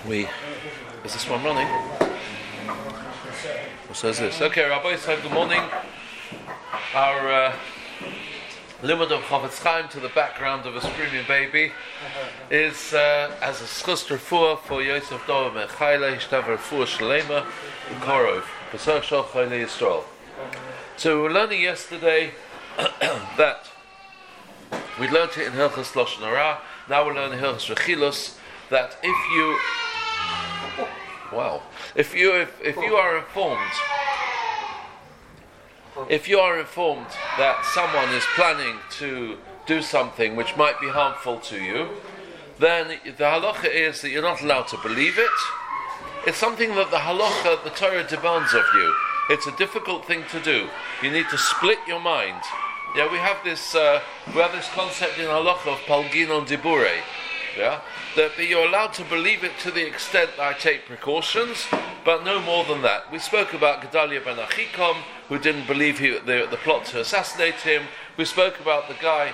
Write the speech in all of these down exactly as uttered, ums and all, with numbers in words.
We is this one running? What says this? Okay, Rabbi, so good morning. Our uh, limud of Chofetz Chaim to the background of a screaming baby is uh, as a schus refuah for Yosef Dov Mechaila Yishtav refuah Shalema Ukorov Pesach Shal Chayli Yisrael. So we were learning yesterday that we learned it in Hilchos Lashon Hara. Now we're learning Hilchos Rechilus. That if you, wow, if you if, if you are informed, if you are informed that someone is planning to do something which might be harmful to you, then the halacha is that you're not allowed to believe it. It's something that the halacha, the Torah demands of you. It's a difficult thing to do. You need to split your mind. Yeah, we have this uh, we have this concept in halacha of palginon dibure. Yeah, that you're allowed to believe it to the extent that I take precautions, but no more than that. We spoke about Gedalia ben Achikom, who didn't believe he, the, the plot to assassinate him. We spoke about the guy.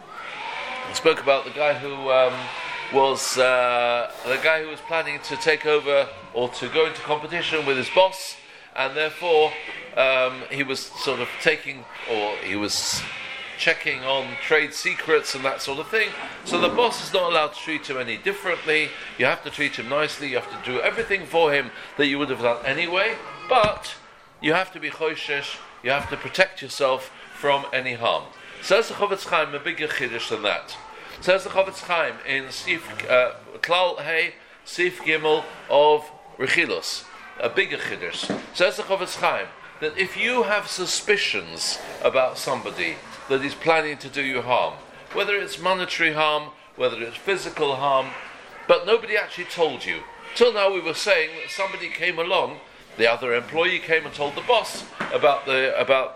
We spoke about the guy who um, was uh, the guy who was planning to take over or to go into competition with his boss, and therefore um, he was sort of taking, or he was checking on trade secrets and that sort of thing. So the boss is not allowed to treat him any differently. You have to treat him nicely. You have to do everything for him that you would have done anyway. But you have to be choishesh. You have to protect yourself from any harm. Says the Chofetz Chaim a bigger chiddush than that. Says the Chofetz Chaim in Sif uh, Klal Hey Sif Gimel of Rechilus, a bigger chiddush. Says the Chofetz Chaim that if you have suspicions about somebody that he's planning to do you harm, whether it's monetary harm, whether it's physical harm, but nobody actually told you. Till now we were saying that somebody came along, the other employee came and told the boss about the about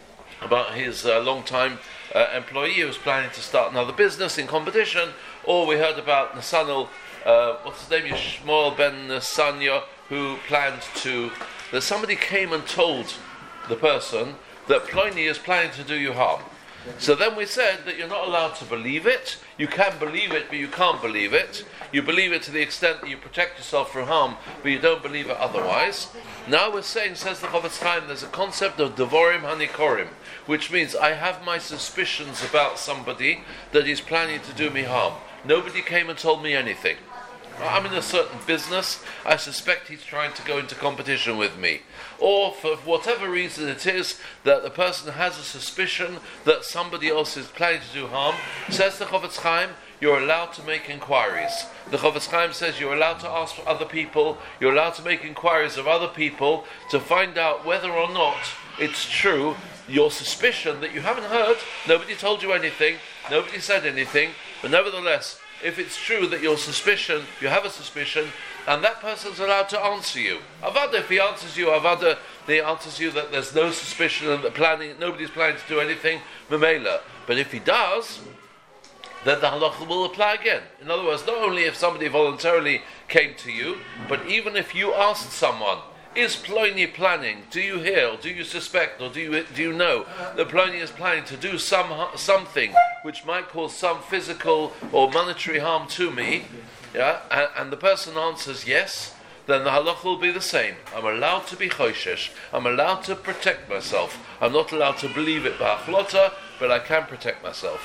about his uh, long-time uh, employee who was planning to start another business in competition, or we heard about Nasanel, uh, what's his name, Yishmael ben Nesanya, who planned to, that somebody came and told the person that Pliny is planning to do you harm. So then we said that you're not allowed to believe it. You can believe it, but you can't believe it. You believe it to the extent that you protect yourself from harm, but you don't believe it otherwise. Now we're saying, says the Chofetz Chaim, there's a concept of devorim hanikorim, which means I have my suspicions about somebody that he's planning to do me harm. Nobody came and told me anything. I'm in a certain business, I suspect he's trying to go into competition with me. Or for whatever reason it is that the person has a suspicion that somebody else is planning to do harm, says the Chofetz Chaim, you're allowed to make inquiries. The Chofetz Chaim says you're allowed to ask for other people, you're allowed to make inquiries of other people to find out whether or not it's true, your suspicion that you haven't heard, nobody told you anything, nobody said anything, but nevertheless, if it's true that your suspicion, you have a suspicion, and that person's allowed to answer you. Avada, if he answers you, Avada, he answers you that there's no suspicion and that planning, nobody's planning to do anything, Memela. But if he does, then the halacha will apply again. In other words, not only if somebody voluntarily came to you, but even if you asked someone, is Pliny planning? Do you hear, or do you suspect, or do you do you know that Pliny is planning to do some something which might cause some physical or monetary harm to me? Yeah, and, and the person answers yes, then the halacha will be the same. I'm allowed to be choishesh. I'm allowed to protect myself. I'm not allowed to believe it b'achlota, but I can protect myself.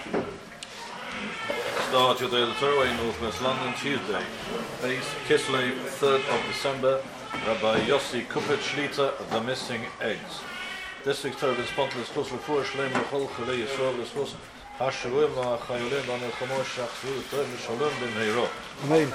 Start your daily Torah in Northwest London, Tuesday, eighth Kislev, third of December. Rabbi Yossi Kupet Shlita, The Missing Eggs. This week's Torah is sponsored by Schus Refuah Shalem L'chol Chalei Yisrael L'schus HaShavuim L'Chayolim L'Nelchamo Shachzu Tov V'Shalom B'Meiro. Amen.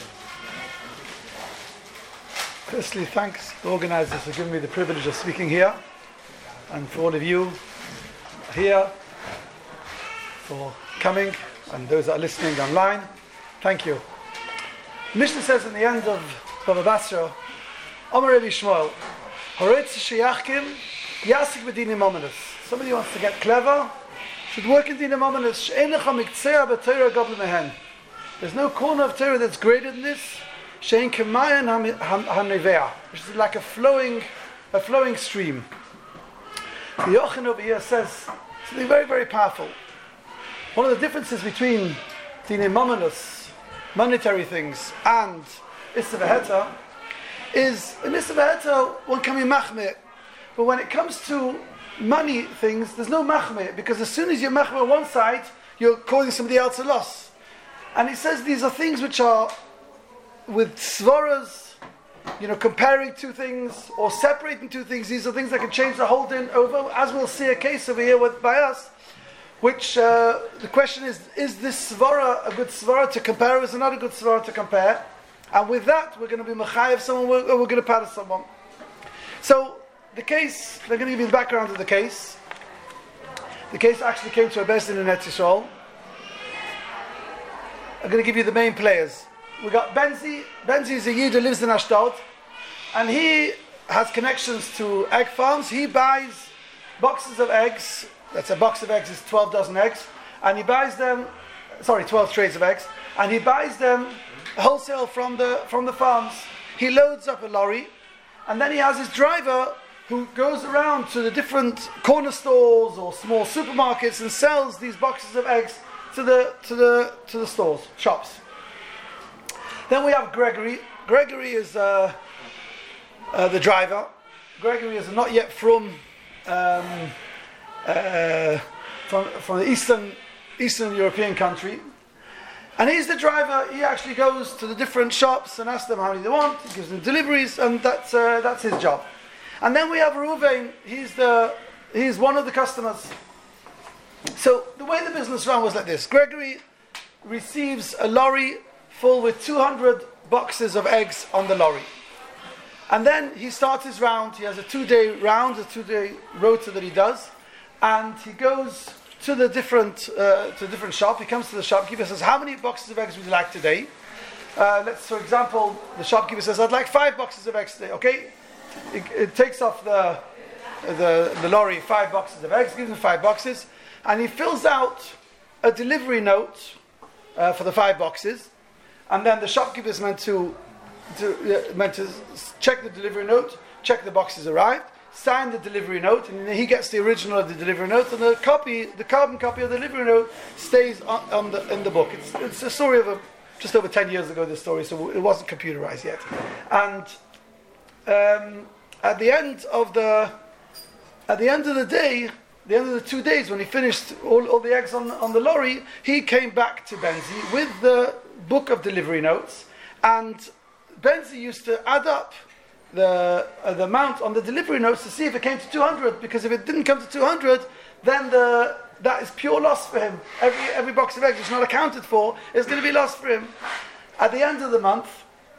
Firstly, thanks to the organisers for giving me the privilege of speaking here, and for all of you here for coming, and those that are listening online. Thank you. The Mishnah says in the end of Bava Basra, Amar Rabbi Shmuel, Horetz sheyachkim yasik b'dinim ominous. Somebody wants to get clever, should work in dinim ominous. She'enecha miktzea b'Torah gabel mehen. There's no corner of Torah that's greater than this. She'en kemayan hanevea, which is like a flowing, a flowing stream. The Yochanan over here says something very, very powerful. One of the differences between dinim ominous, monetary things, and Issa V'Heta, is in Issa V'Heta one can be machmir, but when it comes to money things, there's no machmir, because as soon as you're machmir on one side, you're causing somebody else a loss. And he says these are things which are with svaras, you know, comparing two things or separating two things. These are things that can change the whole din over, as we'll see a case over here with, by us, which uh, the question is, is this svara a good svara to compare, or is it not a good svara to compare? And with that, we're going to be mechayev someone, or we're going to punish someone. So, the case, they're going to give you the background of the case. The case actually came to a beis din in Eretz Yisrael. I'm going to give you the main players. We got Benzi. Benzi is a Yid who lives in Ashdod, and he has connections to egg farms. He buys boxes of eggs. That's a box of eggs is twelve dozen eggs, and he buys them. Sorry, twelve trays of eggs, and he buys them wholesale from the from the farms. He loads up a lorry, and then he has his driver who goes around to the different corner stores or small supermarkets and sells these boxes of eggs to the to the to the stores, shops. Then we have Gregory. Gregory is uh, uh, the driver. Gregory is not yet from um, uh, from from the eastern Eastern European country, and he's the driver. He actually goes to the different shops and asks them how many they want. He gives them deliveries, and that's uh, that's his job. And then we have Reuven. He's the he's one of the customers. So the way the business ran was like this: Gregory receives a lorry full with two hundred boxes of eggs on the lorry, and then he starts his round. He has a two-day round, a two-day rota that he does, and he goes to the different uh, to the different shop. He comes to the shopkeeper, says, "How many boxes of eggs would you like today?" Uh, let's, for example, the shopkeeper says, "I'd like five boxes of eggs today." Okay, it, it takes off the, the the lorry five boxes of eggs, gives him five boxes, and he fills out a delivery note uh, for the five boxes, and then the shopkeeper is meant to to uh, meant to check the delivery note, check the boxes arrived, sign the delivery note, and he gets the original of the delivery note, and the copy, the carbon copy of the delivery note, stays on, on the in the book. It's it's a story of a, just over ten years ago. This story, so it wasn't computerized yet. And um, at the end of the at the end of the day, the end of the two days, when he finished all, all the eggs on on the lorry, he came back to Benzi with the book of delivery notes, and Benzi used to add up the uh, the amount on the delivery notes to see if it came to two hundred, because if it didn't come to two hundred, then the that is pure loss for him. Every every box of eggs is not accounted for, is going to be lost for him. At the end of the month,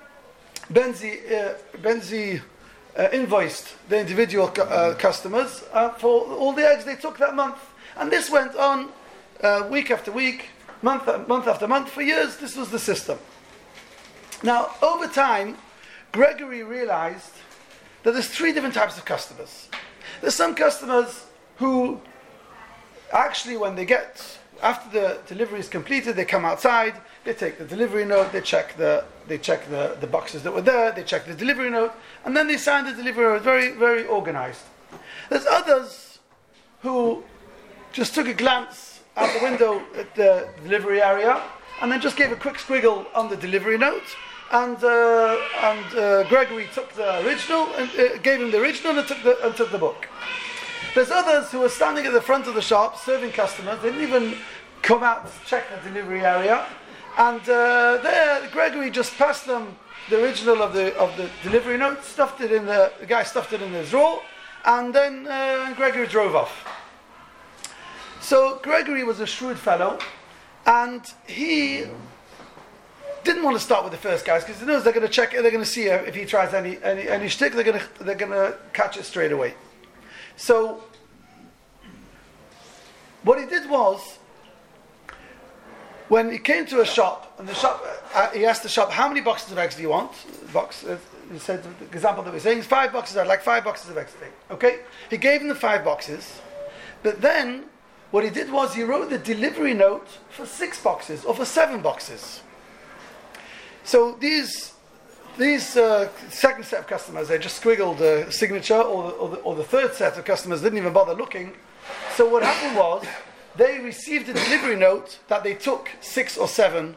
Benzi uh, Benzi uh, invoiced the individual cu- uh, customers uh, for all the eggs they took that month, and this went on uh, week after week, month month after month for years. This was the system. Now, over time, Gregory realized that there's three different types of customers. There's some customers who actually, when they get, after the delivery is completed, they come outside, they take the delivery note, they check the they check the, the boxes that were there, they check the delivery note, and then they sign the delivery note. Very, very organized. There's others who just took a glance out the window at the delivery area, and then just gave a quick squiggle on the delivery note. And uh, and uh, Gregory took the original and uh, gave him the original and took the and took the book. There's others who were standing at the front of the shop serving customers. They didn't even come out to check the delivery area, and uh, there Gregory just passed them the original of the of the delivery note, stuffed it in the the guy stuffed it in his drawer, and then uh, Gregory drove off. So Gregory was a shrewd fellow, and he didn't want to start with the first guys, because he knows they're going to check it, they're going to see if he tries any any, any shtick, they're going to they're going to catch it straight away. So what he did was, when he came to a shop, and the shop uh, he asked the shop, "How many boxes of eggs do you want?" Box. Uh, he said the example that we're saying is five boxes. I'd like five boxes of eggs today. Okay, he gave him the five boxes, but then what he did was he wrote the delivery note for six boxes or for seven boxes. So these these uh, second set of customers, they just squiggled the signature, or the, or, the, or the third set of customers didn't even bother looking. So what happened was, they received a delivery note that they took six or seven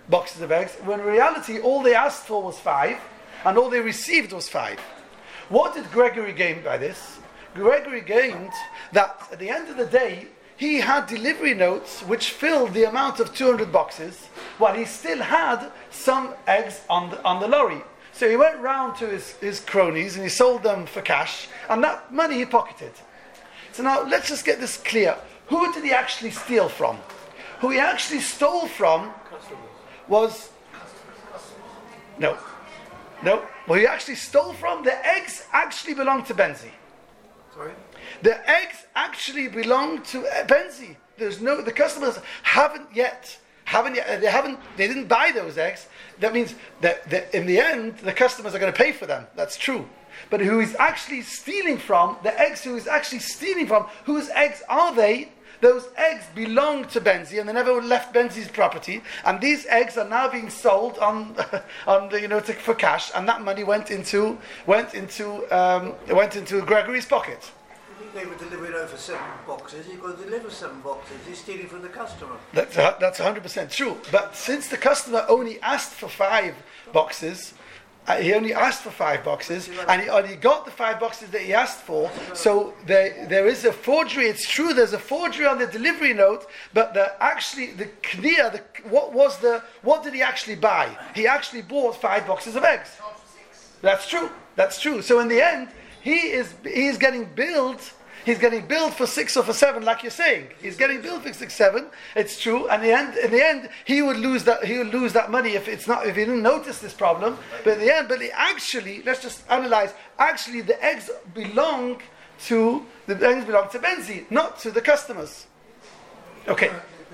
boxes of eggs, when in reality all they asked for was five, and all they received was five. What did Gregory gain by this? Gregory gained that at the end of the day, he had delivery notes which filled the amount of two hundred boxes, while he still had some eggs on the, on the lorry. So he went round to his, his cronies and he sold them for cash, and that money he pocketed. So now let's just get this clear. Who did he actually steal from? Who he actually stole from was... No. No. Well, he actually stole from, the eggs actually belonged to Benzi. Sorry? The eggs actually belong to uh, Benzi. There's no, the customers haven't yet, haven't yet, they haven't, they didn't buy those eggs. That means that, that in the end, the customers are going to pay for them. That's true. But who is actually stealing from, the eggs who is actually stealing from, whose eggs are they? Those eggs belong to Benzi, and they never left Benzi's property. And these eggs are now being sold on, on the, you know, to, for cash. And that money went into, went into, um, went into Gregory's pocket. They were delivering over seven boxes. You've got to deliver seven boxes. He's stealing from the customer. That's a, that's one hundred percent true. But since the customer only asked for five boxes, uh, he only asked for five boxes, and he only got the five boxes that he asked for. So there, there is a forgery. It's true. There's a forgery on the delivery note, but the actually the kniya, the what was the what did he actually buy? He actually bought five boxes of eggs. That's true. That's true. So in the end, he is he is getting billed. He's getting billed for six or for seven, like you're saying. He's getting billed for six, seven. It's true. And in the end, in the end, he would lose that. He would lose that money if it's not. If he didn't notice this problem. But in the end, but he actually, let's just analyze. Actually, the eggs belong to the eggs belong to Benzi, not to the customers. Okay.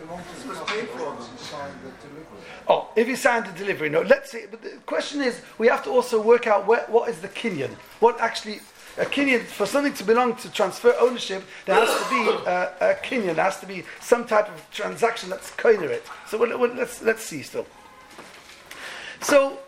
Oh, if he signed the delivery note, let's see. But the question is, we have to also work out where, what is the kinyan. What actually. A kinyan, for something to belong to transfer ownership, there has to be uh, a kinyan. There has to be some type of transaction that's koiner it. So we'll, we'll, let's let's see still. So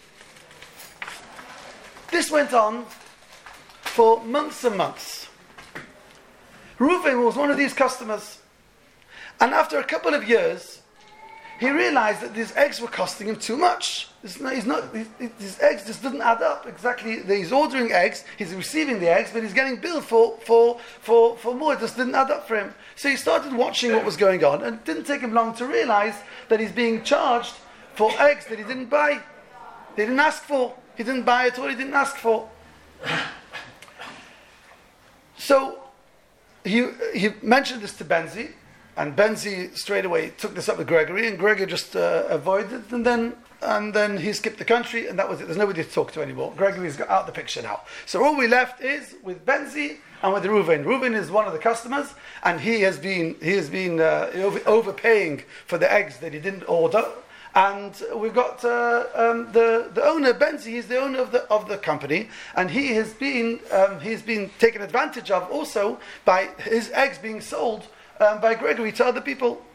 this went on for months and months. Reuven was one of these customers, and after a couple of years, he realized that these eggs were costing him too much. It's not, he's not, these, these eggs just didn't add up exactly. He's ordering eggs, he's receiving the eggs, but he's getting billed for, for, for, for more. It just didn't add up for him. So he started watching what was going on, and it didn't take him long to realize that he's being charged for eggs that he didn't buy. They didn't ask for. He didn't buy at all, he didn't ask for. So he, he mentioned this to Benzi, and Benzi straight away took this up with Gregory, and Gregory just uh, avoided, and then and then he skipped the country, and that was it. There's nobody to talk to anymore. Gregory's got out the picture now. So all we left is with Benzi and with Reuven. Reuven is one of the customers, and he has been he has been uh, over, overpaying for the eggs that he didn't order. And we've got uh, um, the the owner, Benzi. He's the owner of the of the company, and he has been um, he's been taken advantage of also by his eggs being sold um, by Gregory to other people.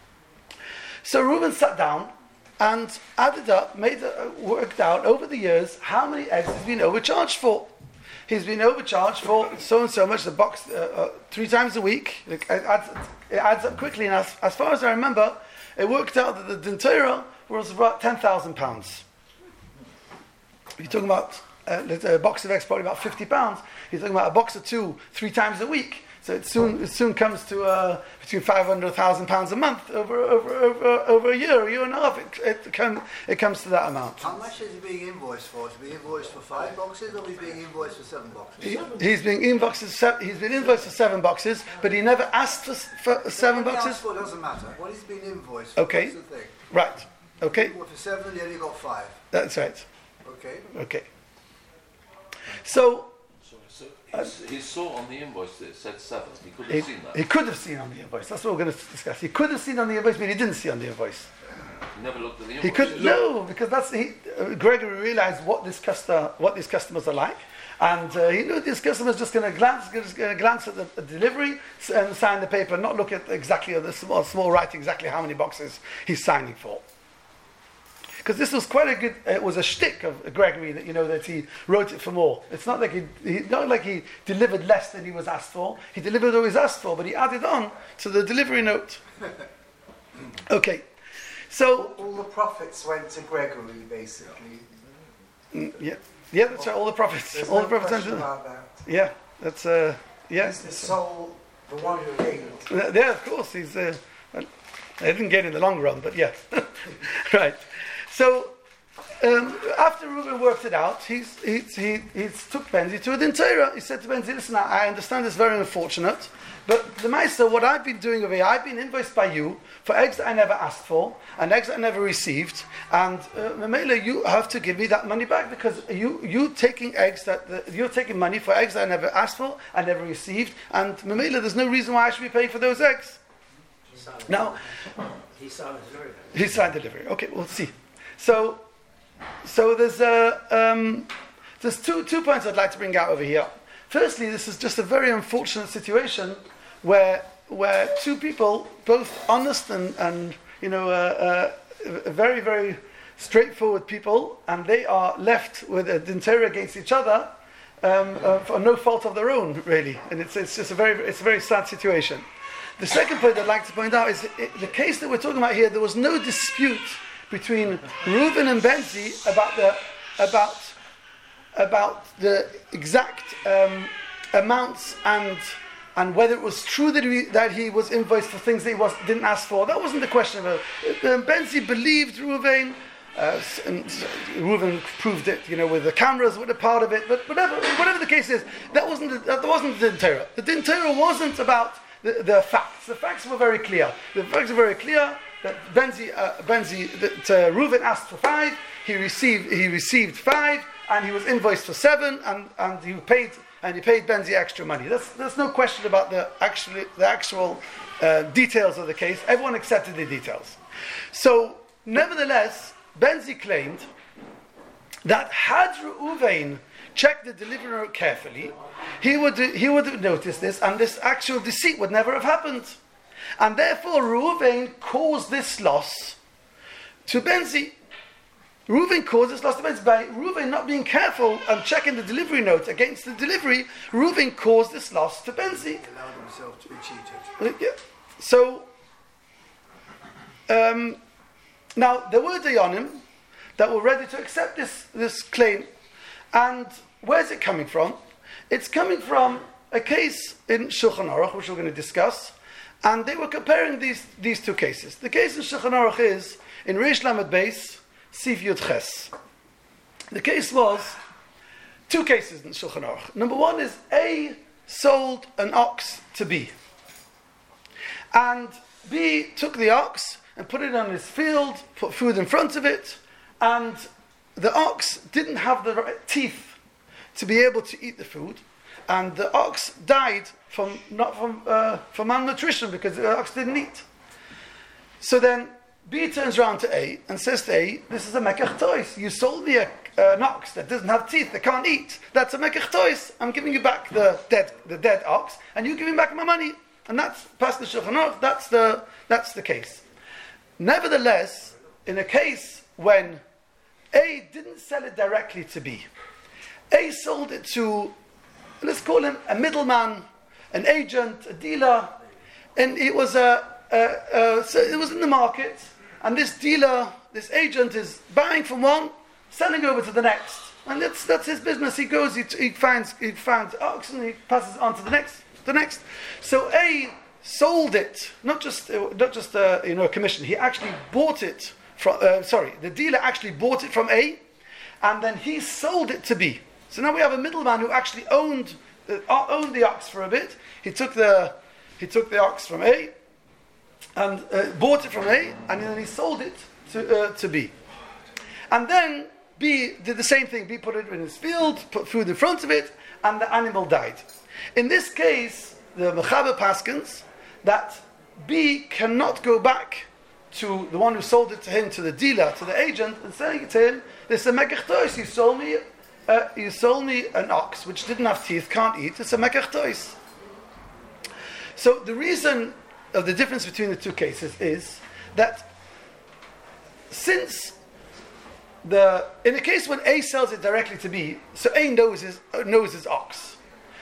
So Reuven sat down and added up, made uh, worked out over the years how many eggs he's been overcharged for. He's been overcharged for so and so much. The box uh, uh, three times a week. It adds, it adds up quickly, and as, as far as I remember, it worked out that the Din Torah was about ten thousand pounds. You're talking about uh, a box of eggs, probably about fifty pounds. You're talking about a box of two, three times a week. So it soon it soon comes to uh, between five hundred thousand pounds a month over over over over a year, a year and a half. It it, come, it comes to that amount. How much is he being invoiced for? Is he being invoiced for five boxes, or is he being invoiced for seven boxes? He, he's being invoiced. He's been invoiced for seven boxes, but he never asked for, for seven What he boxes. asked for doesn't matter. What he's been invoiced for? Okay. That's the thing. Right. Okay. He bought for seven, he only got five. That's right. Okay. Okay. So. So he, he saw on the invoice that it said seven. He could have He, seen that. he could have seen on the invoice. That's what we're going to discuss. He could have seen on the invoice, but he didn't see on the invoice. He never looked at the invoice. He could no, because that's he. Uh, Gregory realized what this customer, what these customers are like, and uh, he knew this customer is just going to glance, just going to glance at the, the delivery and sign the paper, not look at exactly the small, small writing, exactly how many boxes he's signing for. Because this was quite a good, it was a shtick of Gregory that you know that he wrote it for more. It's not like he, he, not like he delivered less than he was asked for. He delivered what he was asked for, but he added on to the delivery note. Okay, So, all the profits went to Gregory, basically. mm, yeah, yeah, that's right. All the profits, There's all no the profits. question went to- about that. Yeah, that's uh, yeah. He's the soul, the one who gained. Uh, Yeah, of course. He's. Uh, well, I didn't get in the long run, but yeah. Right. So um, after Reuben worked it out, he's, he's, he he took Benzi to a Din Torah. He said to Benzi, "Listen, I I understand it's very unfortunate, but the Meister, what I've been doing over here, I've been invoiced by you for eggs that I never asked for and eggs that I never received, and uh, Mamela, you have to give me that money back because you you taking eggs that the, you're taking money for eggs that I never asked for, I never received, and Mamela, there's no reason why I should be paying for those eggs." Now, He signed the delivery. he signed delivery. Okay, we'll see. So, so there's uh, um, there's two two points I'd like to bring out over here. Firstly, this is just a very unfortunate situation where where two people, both honest and and you know uh, uh, very very straightforward people, and they are left with a Din Torah against each other um, uh, for no fault of their own, really, and it's it's just a very it's a very sad situation. The second point I'd like to point out is it, the case that we're talking about here. There was no dispute between Reuven and Benzi about the about about the exact um, amounts and and whether it was true that he, that he was invoiced for things that he was didn't ask for. That wasn't the question. Of it. Um, Benzi believed Reuven. Uh, and Reuven proved it, you know, with the cameras, with a part of it. But whatever, whatever the case is, that wasn't the, that wasn't the Din Torah. The Din Torah wasn't about The, the facts. The facts were very clear. The facts were very clear that Benzi, uh, Benzi, that uh, Reuven asked for five. He received, he received five, and he was invoiced for seven, and, and he paid, and he paid Benzi extra money. There's, there's no question about the actually, the actual uh, details of the case. Everyone accepted the details. So, nevertheless, Benzi claimed that had Reuven checked the delivery note carefully, he would he would have noticed this, and this actual deceit would never have happened. And therefore, Reuven caused this loss to Benzi. Reuven caused this loss to Benzi by Reuven not being careful and checking the delivery note against the delivery. Reuven caused this loss to Benzi. He allowed himself to be cheated. Uh, yeah. So um, now there were Dayanim that were ready to accept this this claim. And where's it coming from? It's coming from a case in Shulchan Aruch, which we're going to discuss, and they were comparing these, these two cases. The case in Shulchan Aruch is in Reish Lamed Beis, Sif Yud Ches. The case was two cases in Shulchan Aruch. Number one is A sold an ox to B, and B took the ox and put it on his field, put food in front of it, and the ox didn't have the right teeth to be able to eat the food, and the ox died from not from uh, from malnutrition because the ox didn't eat. So then B turns around to A and says to A, "This is a mekach tois. You sold me a, uh, an ox that doesn't have teeth, that can't eat. That's a mekach tois. I'm giving you back the dead the dead ox, and you give me back my money." And that's past the Shulchan Aruch. That's the that's the case. Nevertheless, in a case when A didn't sell it directly to B, A sold it to, let's call him a middleman, an agent, a dealer, and it was a, a, a so it was in the market, and this dealer, this agent is buying from one, selling over to the next, and that's that's his business. He goes, he, he finds he finds oxen, he passes on to the next, the next. So A sold it, not just not just uh, you know a commission. He actually bought it. From, uh, sorry, the dealer actually bought it from A, and then he sold it to B. So now we have a middleman who actually owned uh, owned the ox for a bit. He took the he took the ox from A, and uh, bought it from A, and then he sold it to uh, to B. And then B did the same thing. B put it in his field, put food in front of it, and the animal died. In this case, the Mechaber paskins that B cannot go back to the one who sold it to him, to the dealer, to the agent, and saying it to him, "This is a mekach tois. You sold me, uh, you sold me an ox which didn't have teeth, can't eat. It's a mekach tois." So the reason of the difference between the two cases is that since the in a case when A sells it directly to B, so A knows his uh, knows his ox,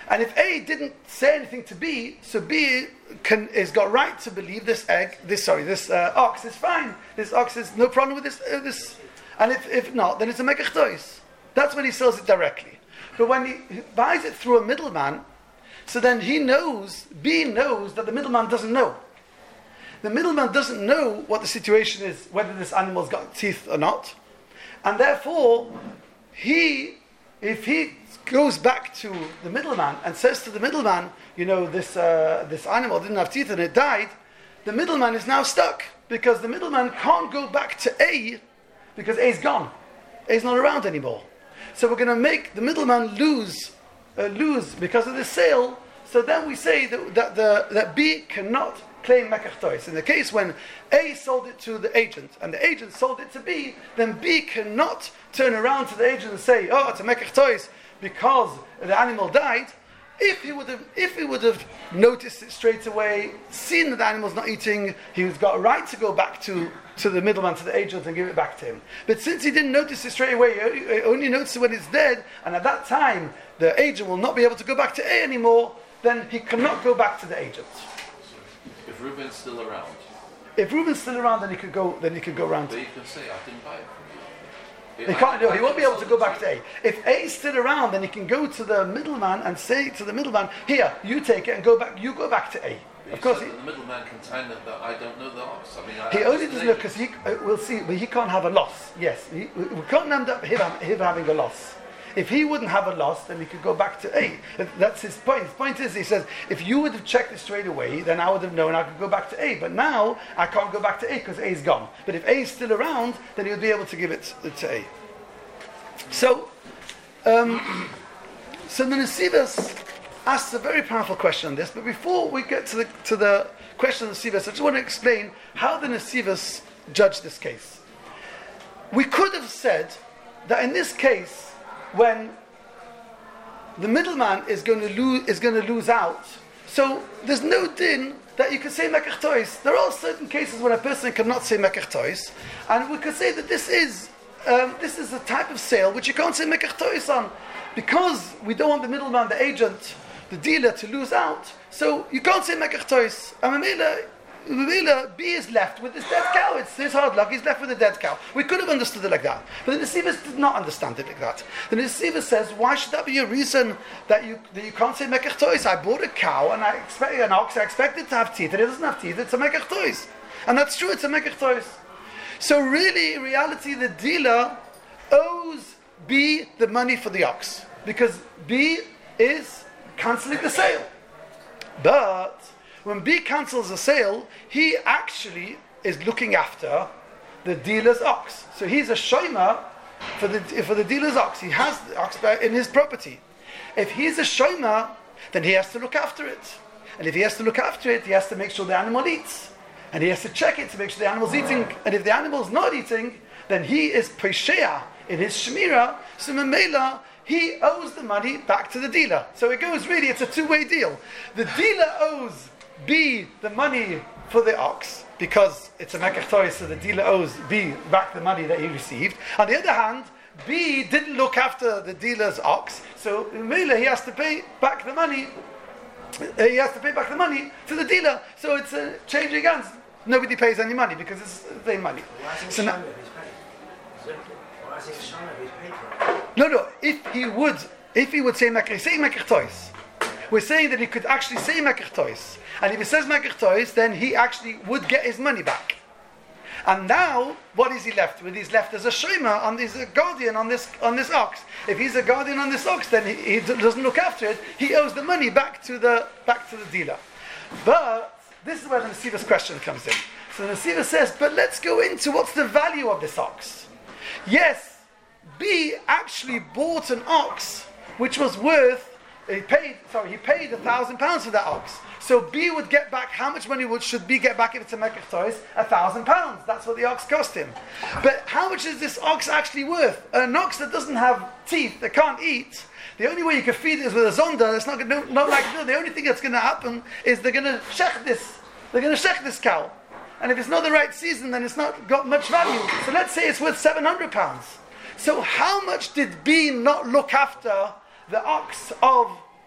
And if A didn't say anything to B, so B can is got right to believe this egg, this sorry, this uh, ox is fine. This ox is no problem with this. Uh, this, and if, if not, then it's a mekach tois. That's when he sells it directly. But when he buys it through a middleman, so then he knows, B knows that the middleman doesn't know. The middleman doesn't know what the situation is, whether this animal's got teeth or not, and therefore he, if he goes back to the middleman and says to the middleman, you know, this uh, this animal didn't have teeth and it died, the middleman is now stuck because the middleman can't go back to A because A's gone. A's not around anymore. So we're going to make the middleman lose uh, lose because of the sale. So then we say that that, the, that B cannot claim mekach tois. In the case when A sold it to the agent and the agent sold it to B, then B cannot turn around to the agent and say, oh, it's a mekach tois because the animal died. If he would have, if he would have noticed it straight away, seen that the animal's not eating, he's got a right to go back to, to the middleman, to the agent, and give it back to him. But since he didn't notice it straight away, he only, he only noticed it when it's dead, and at that time the agent will not be able to go back to A anymore. Then he cannot go back to the agent. If Reuben's still around, If Reuben's still around, then he could go. Then he could go around. but you can say, I didn't buy it from you. He can't. No, he won't be able to go back to A. If A is still around, then he can go to the middleman and say to the middleman, "Here, you take it and go back. You go back to A." But Of you course, said he, that the middleman can tell that, that I don't know the ox. I mean, I, he I only just doesn't know say- because he. Uh, we'll see, but he can't have a loss. Yes, he, we we can't end up him, him having a loss. If he wouldn't have a loss, then he could go back to A. That's his point. His point is, he says, if you would have checked it straight away, then I would have known I could go back to A. But now, I can't go back to A because A is gone. But if A is still around, then he would be able to give it to A. So, um, so the Nesivos asks a very powerful question on this. But before we get to the to the question of the Nesivos, I just want to explain how the Nesivos judge this case. We could have said that in this case, when the middleman is going to lose is going to lose out, so there's no din that you can say mekach tois. There are certain cases when a person cannot say mekach tois, and we could say that this is um, this is a type of sale which you can't say mekach tois on, because we don't want the middleman, the agent, the dealer to lose out. So you can't say mekach tois. And Mamela, B is left with this dead cow. It's his hard luck. He's left with a dead cow. We could have understood it like that, but the Nesivos did not understand it like that. The Nesivos says, why should that be a reason that you that you can't say mekach tois? I bought a cow and I expect an ox. I expect it to have teeth, and it doesn't have teeth. It's a mekach tois, and that's true. It's a mekach tois. So really, in reality, the dealer owes B the money for the ox because B is cancelling the sale, but when B cancels a sale, he actually is looking after the dealer's ox. So he's a shomer for the for the dealer's ox. He has the ox in his property. If he's a shomer, then he has to look after it. And if he has to look after it, he has to make sure the animal eats. And he has to check it to make sure the animal's eating. And if the animal's not eating, then he is pesheah in his shemira. So memela, he owes the money back to the dealer. So it goes really, it's a two-way deal. The dealer owes B the money for the ox because it's a mekach tois, so the dealer owes B back the money that he received. On the other hand, B didn't look after the dealer's ox, so Mela, he has to pay back the money. Uh, he has to pay back the money to the dealer. So it's a changing hands. Nobody pays any money because it's their money. So now, no, no. If he would, if he would say mekach, say mekach tois. We're saying that he could actually say mekach tois, and if he says mekach tois, then he actually would get his money back. And now, what is he left with? He's left as a shomer, on he's a guardian on this on this ox. If he's a guardian on this ox, then he, he doesn't look after it. He owes the money back to the back to the dealer. But this is where the Nesivos question comes in. So the Nesivos says, but let's go into what's the value of this ox. Yes, B actually bought an ox which was worth. He paid. Sorry, he paid a thousand pounds for that ox. So B would get back, how much money would should B get back if it's a mekach tois? A thousand pounds. That's what the ox cost him. But how much is this ox actually worth? An ox that doesn't have teeth, that can't eat, the only way you can feed it is with a zonda. It's not going not like no. The only thing that's going to happen is they're going to shech this. They're going to shech this cow, and if it's not the right season, then it's not got much value. So let's say it's worth seven hundred pounds. So how much did B not look after the ox of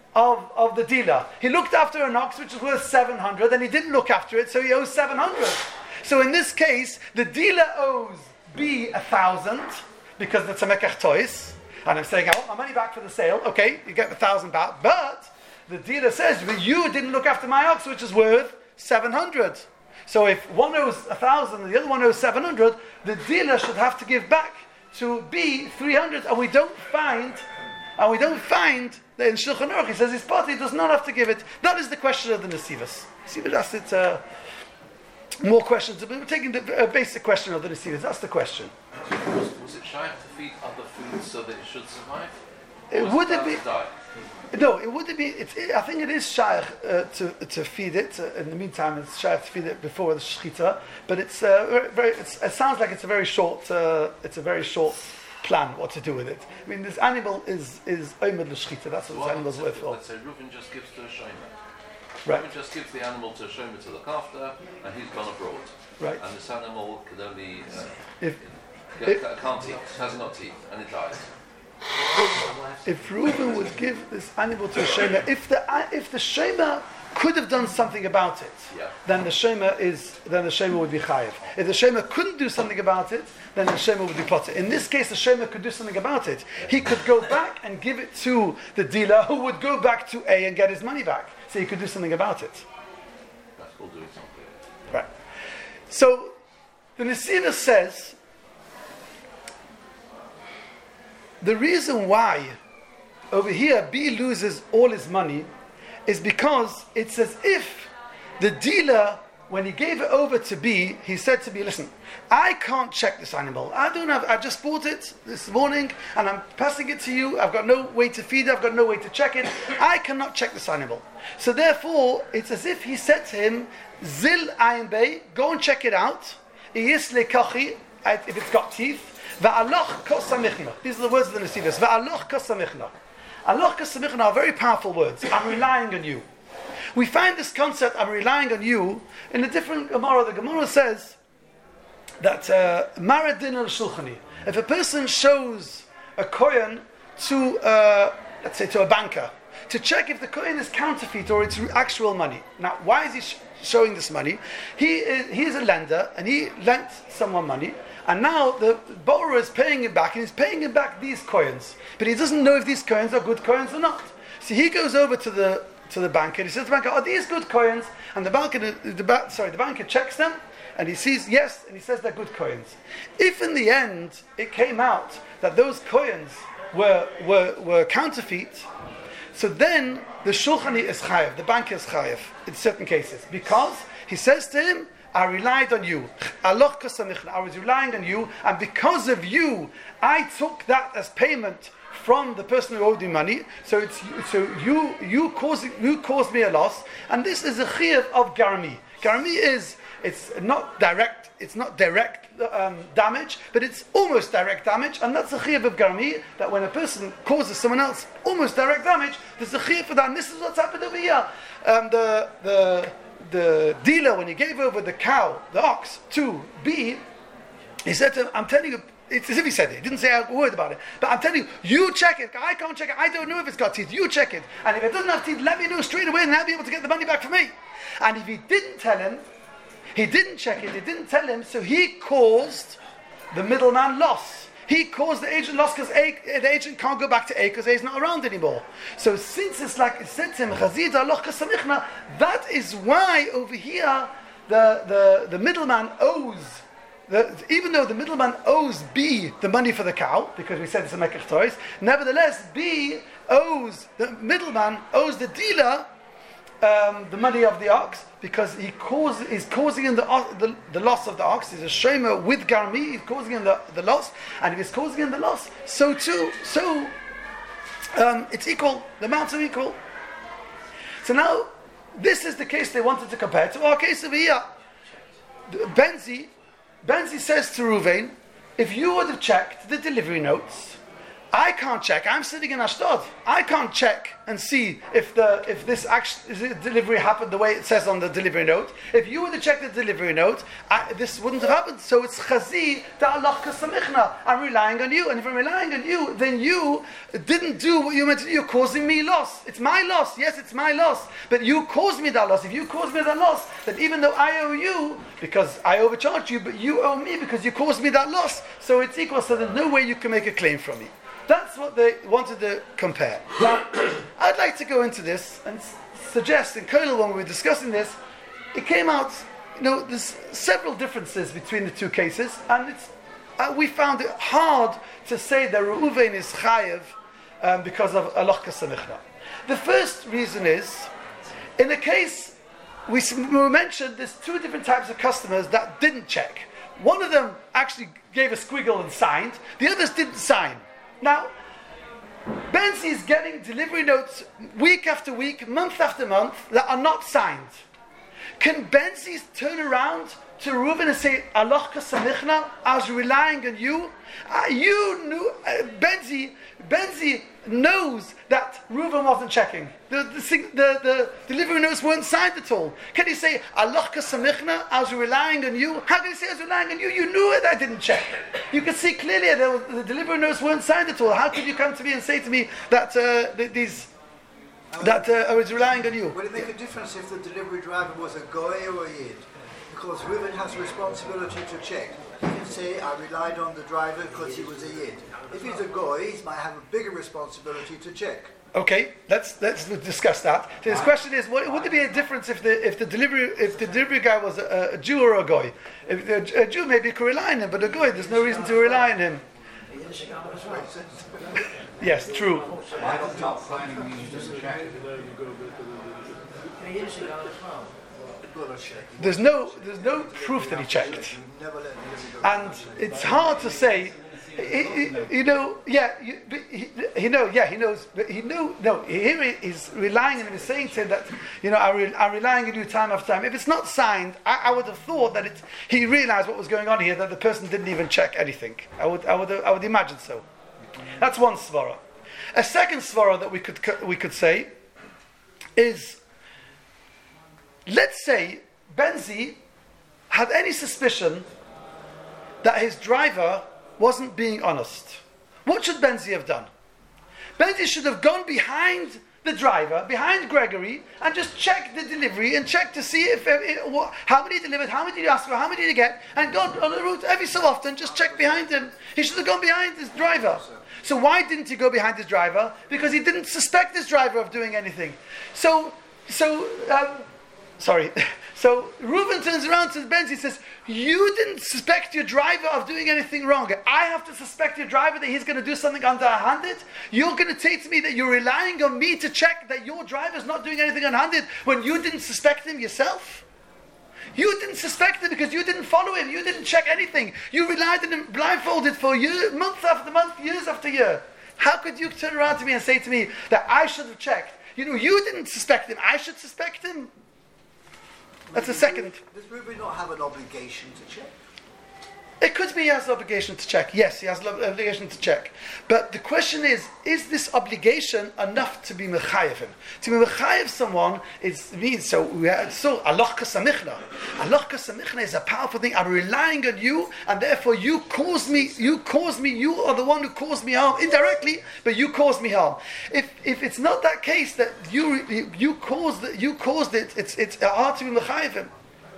of, of the dealer. He looked after an ox which was worth seven hundred, and he didn't look after it, so he owes seven hundred. So in this case, the dealer owes B a thousand, because it's a mekach tois, and I'm saying, I want my money back for the sale. Okay, you get the thousand back, but the dealer says, well, you didn't look after my ox, which is worth seven hundred. So if one owes a thousand and the other one owes seven hundred, the dealer should have to give back to B three hundred, and we don't find, and we don't find that in Shulchan Aruch, he says his party does not have to give it. That is the question of the Nesivos. Nesivos asked it, uh, more questions, but we're taking the uh, basic question of the Nesivos. That's the question. Was, was it shy to feed other foods so that it should survive? It Or would was it be? to die? No, it would be. It's, it, I think it is shaykh uh, to to feed it. Uh, in the meantime, it's shaykh to feed it before the shechita. But it's uh, very. very it's, it sounds like it's a very short. Uh, it's a very short plan what to do with it. I mean, this animal is is omed l'shechita. That's what Well, this animal's worth for. let's say Reuven just gives to a shomer. Right. Reuven just gives the animal to a shomer to look after, and he's gone abroad. Right. And this animal can only uh, If get, can't eat, hasn't got teeth, and it dies. if Reuben would give this animal to a shomer, if the if the shomer could have done something about it, Yeah. then the shomer is then the shomer would be chayiv. If the shomer couldn't do something about it, then the shomer would be potter. In this case, the shomer could do something about it. He could go back and give it to the dealer, who would go back to A and get his money back. So he could do something about it. That's called doing something. Right. So the Nesivos says the reason why over here B loses all his money is because it's as if the dealer, when he gave it over to B, he said to B, listen, I can't check this animal. I don't have, I just bought it this morning and I'm passing it to you. I've got no way to feed it. I've got no way to check it. I cannot check this animal. So therefore, it's as if he said to him, Zil ayin bey, go and check it out. Iyis lekachi, if it's got teeth. Va'aloch kosamichna. These are the words of the Nesivos. Va'aloch kosamichna. Aloch kosamichna are very powerful words. I'm relying on you. We find this concept, I'm relying on you, in a different Gemara. The Gemara says that Maradin al Shulchani. If a person shows a kohen to, uh, let's say, to a banker, to check if the kohen is counterfeit or it's actual money. Now, why is he sh- showing this money? He is, he is a lender, and he lent someone money, and now the borrower is paying him back, and he's paying him back these coins, but he doesn't know if these coins are good coins or not. So he goes over to the to the banker, and he says to the banker, are these good coins? And the banker, the, the, the, sorry, the banker checks them, and he sees yes, and he says they're good coins. If in the end it came out that those coins were were, were counterfeit, so then the shulchani is chayev, the banker is chayev in certain cases, because he says to him, I relied on you. I was relying on you, and because of you, I took that as payment from the person who owed me money. So it's so you you caused you caused me a loss, and this is a chiyuv of garmi. Garmi is it's not direct. It's not direct um, damage, but it's almost direct damage, and that's the chiyuv of garmi. That when a person causes someone else almost direct damage, there's a chiyuv for that. And this is what's happened over here. Um, the the the dealer, when he gave over the cow, the ox, to B, he said to him, I'm telling you, it's as if he said it. He didn't say a word about it. But I'm telling you, you check it. I can't check it. I don't know if it's got teeth. You check it. And if it doesn't have teeth, let me know straight away, and I'll be able to get the money back from me. And if he didn't tell him, he didn't check it, he didn't tell him, so he caused the middleman loss. He caused the agent loss because the agent can't go back to A because A is not around anymore. So since it's like it said to him, Chazid aloch kasamichna, that is why over here the, the, the middleman owes, the, even though the middleman owes B the money for the cow, because we said it's a mekach tois, nevertheless B owes, the middleman owes the dealer Um, the money of the ox, because he cause, is causing him the, the, the loss of the ox. He's a shomer with garmi, he's causing him the, the loss, and if he's causing him the loss, so too, so um, it's equal, the amounts are equal. So now, this is the case they wanted to compare to our case over here. Benzi, Benzi says to Ruvain, if you would have checked the delivery notes I can't check. I'm sitting in Ashdod. I can't check and see if the if this action, is it delivery happened the way it says on the delivery note. If you were to check the delivery note, I, this wouldn't have happened. So it's chazi ta'alach kasamichna. I'm relying on you, and if I'm relying on you, then you didn't do what you meant to do. You're causing me loss. It's my loss. Yes, it's my loss. But you caused me that loss. If you caused me that loss, then even though I owe you because I overcharged you, but you owe me because you caused me that loss. So it's equal. So there's no way you can make a claim from me. That's what they wanted to compare. Now, I'd like to go into this and s- suggest, in Kernel, when we were discussing this, it came out, you know, there's several differences between the two cases, and it's, uh, we found it hard to say that Reuven is chayev um, because of aloch kasamichna. The first reason is, in the case, we, s- we mentioned there's two different types of customers that didn't check. One of them actually gave a squiggle and signed, the others didn't sign. Now, Benzi is getting delivery notes week after week, month after month, that are not signed. Can Benzi turn around to Reuven and say, Aloch kasamichna, I was relying on you? Uh, you knew, uh, Benzi, Benzi knows that Reuven wasn't checking. The, the, the, the delivery notes weren't signed at all. Can he say, Aloch kasamichna, I was relying on you? How can he say I was relying on you? You knew it, I didn't check. You can see clearly that the delivery notes weren't signed at all. How could you come to me and say to me that uh, th- these... that uh, I was relying on you? Would it make a difference if the delivery driver was a goy or a yid? Because Reuven has a responsibility to check. He can say, I relied on the driver because he was a yid. If he's a goy, he might have a bigger responsibility to check. Okay, let's let's discuss that. So his question is: what, would there be a difference if the if the delivery if the delivery guy was a, a Jew or a goy? If a, a Jew, maybe could rely on him, but a goy, there's no reason to rely on him. Yes, true. There's no there's no proof that he checked, and it's hard to say. He, he, you know, yeah, you, he, he know, yeah, he knows, but he knew, no, here he, he's relying on him, he's saying to him that, you know, I re, I'm relying on you time after time. If it's not signed, I, I would have thought that it, he realized what was going on here, that the person didn't even check anything. I would, I would, I would imagine so. That's one svara. A second svara that we could, we could say is, let's say Benzi had any suspicion that his driver wasn't being honest. What should Benzi have done? Benzi should have gone behind the driver, behind Gregory, and just checked the delivery and checked to see if, if what, how many he delivered, how many did he ask for, how many did he get, and gone on the route every so often, just check behind him. He should have gone behind his driver. So why didn't he go behind his driver? Because he didn't suspect his driver of doing anything. So, so, um, sorry. So Reuven turns around to Benzi and says, you didn't suspect your driver of doing anything wrong. I have to suspect your driver that he's going to do something underhanded? You're going to say to me that you're relying on me to check that your driver's not doing anything unhanded when you didn't suspect him yourself? You didn't suspect him because you didn't follow him. You didn't check anything. You relied on him blindfolded for year, month after month, years after year. How could you turn around to me and say to me that I should have checked? You know, you didn't suspect him. I should suspect him. That's the second. Does Reuben not have an obligation to check? It could be he has an obligation to check. Yes, he has an obligation to check. But the question is, is this obligation enough to be mechayev him? To be mechayev someone is means so. We have, so aloch kasamichna. Aloch kasamichna is a powerful thing. I'm relying on you, and therefore you cause me. You cause me. You are the one who caused me harm indirectly, but you caused me harm. If if it's not that case that you you caused it, you caused it. It's it's hard to be mechayev him.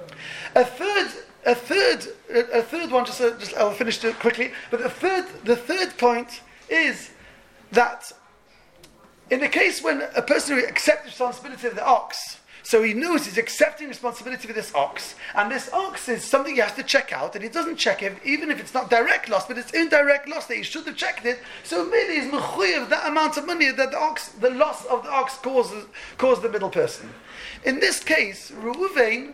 A third. A third, a third one. Just, uh, just I'll finish it quickly. But the third, the third point is that in the case when a person accepts responsibility of the ox, so he knows he's accepting responsibility for this ox, and this ox is something he has to check out, and he doesn't check it, even if it's not direct loss, but it's indirect loss that he should have checked it. So maybe he's mechuyev that amount of money that the ox, the loss of the ox causes, caused the middle person. In this case, Reuven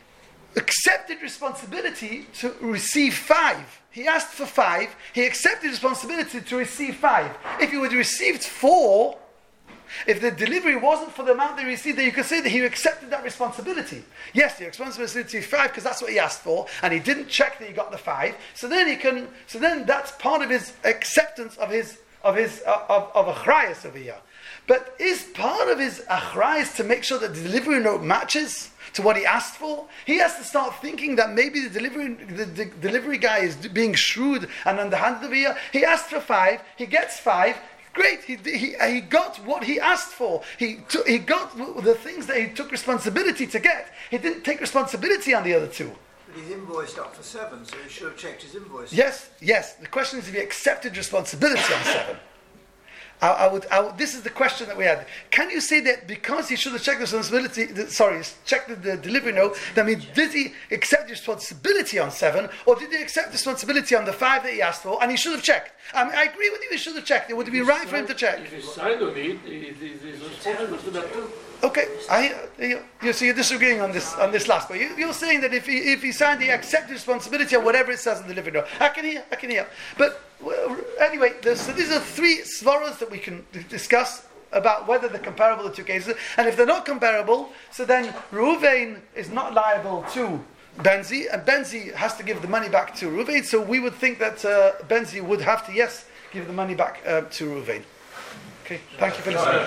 accepted responsibility to receive five. He asked for five. He accepted responsibility to receive five. If he would have received four, if the delivery wasn't for the amount they received, then you could say that he accepted that responsibility. Yes, the responsibility to five because that's what he asked for, and he didn't check that he got the five. So then he can. So then that's part of his acceptance of his of his uh, of, of achrayas over here. But is part of his achrayas to make sure that the delivery note matches to what he asked for? He has to start thinking that maybe the delivery the, the delivery guy is being shrewd and underhanded over here. He asked for five, he gets five. Great, he, he, he got what he asked for. He took, he got the things that he took responsibility to get. He didn't take responsibility on the other two. But he's invoiced up for seven, so he should have checked his invoice. Yes, yes. The question is if he accepted responsibility on seven. I, I would. I would. This is the question that we had. Can you say that because he should have checked the responsibility? The, sorry, checked the, the delivery note. That means did he accept responsibility on seven, or did he accept responsibility on the five that he asked for? And he should have checked. I mean, I agree with you. He should have checked. It would be right for him to check. If he signed on it, he's responsible for that too. Okay, I, you, you see, you're disagreeing on this on this last point. You, you're saying that if he if he signed, he accepted responsibility on whatever it says in the delivery note. I can hear, I can hear. But well, anyway, so these are three svaras that we can d- discuss about whether they're comparable, the two cases. And if they're not comparable, so then Reuven is not liable to Benzi, and Benzi has to give the money back to Reuven. So we would think that uh, Benzi would have to, yes, give the money back uh, to Reuven. Okay, thank you for listening.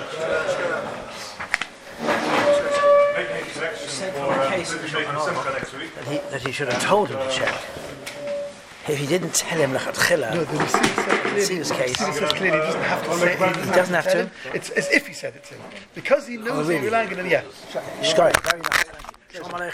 He said in the case of that he, that he should have told him to check. If he didn't tell him lechatchila, No, the receiver said clearly, Receiver's case. the receiver says clearly he doesn't have to say it. He doesn't have tell to? him. It's as if he said it to him. Because he knows Oh, he's really? relying on him, yeah. Shkoy, very nice. Shalom Aleichem.